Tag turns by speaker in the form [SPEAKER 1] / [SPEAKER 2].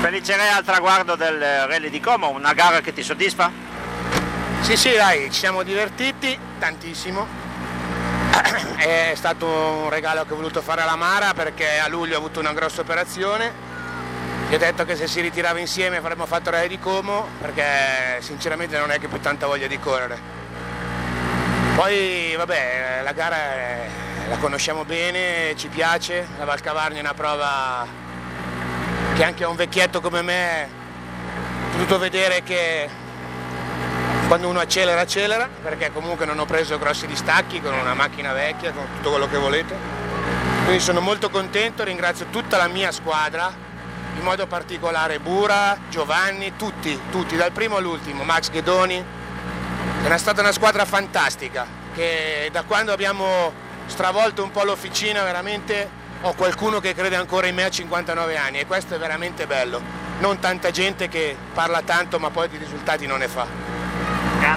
[SPEAKER 1] Felice Re al traguardo del Rally di Como, una gara che ti soddisfa?
[SPEAKER 2] Sì, dai, ci siamo divertiti tantissimo. È stato un regalo che ho voluto fare alla Mara perché a luglio ho avuto una grossa operazione. Gli ho detto che se si ritirava insieme avremmo fatto il Rally di Como perché sinceramente non è che più tanta voglia di correre. Poi vabbè, la gara la conosciamo bene, ci piace, la Valcavarnia è una prova che anche a un vecchietto come me ho potuto vedere che quando uno accelera, perché comunque non ho preso grossi distacchi con una macchina vecchia, con tutto quello che volete. Quindi sono molto contento, ringrazio tutta la mia squadra, in modo particolare Bura, Giovanni, tutti, dal primo all'ultimo, Max Ghedoni. È stata una squadra fantastica, che da quando abbiamo stravolto un po' l'officina veramente ho qualcuno che crede ancora in me a 59 anni e questo è veramente bello. Non tanta gente che parla tanto ma poi di risultati non ne fa.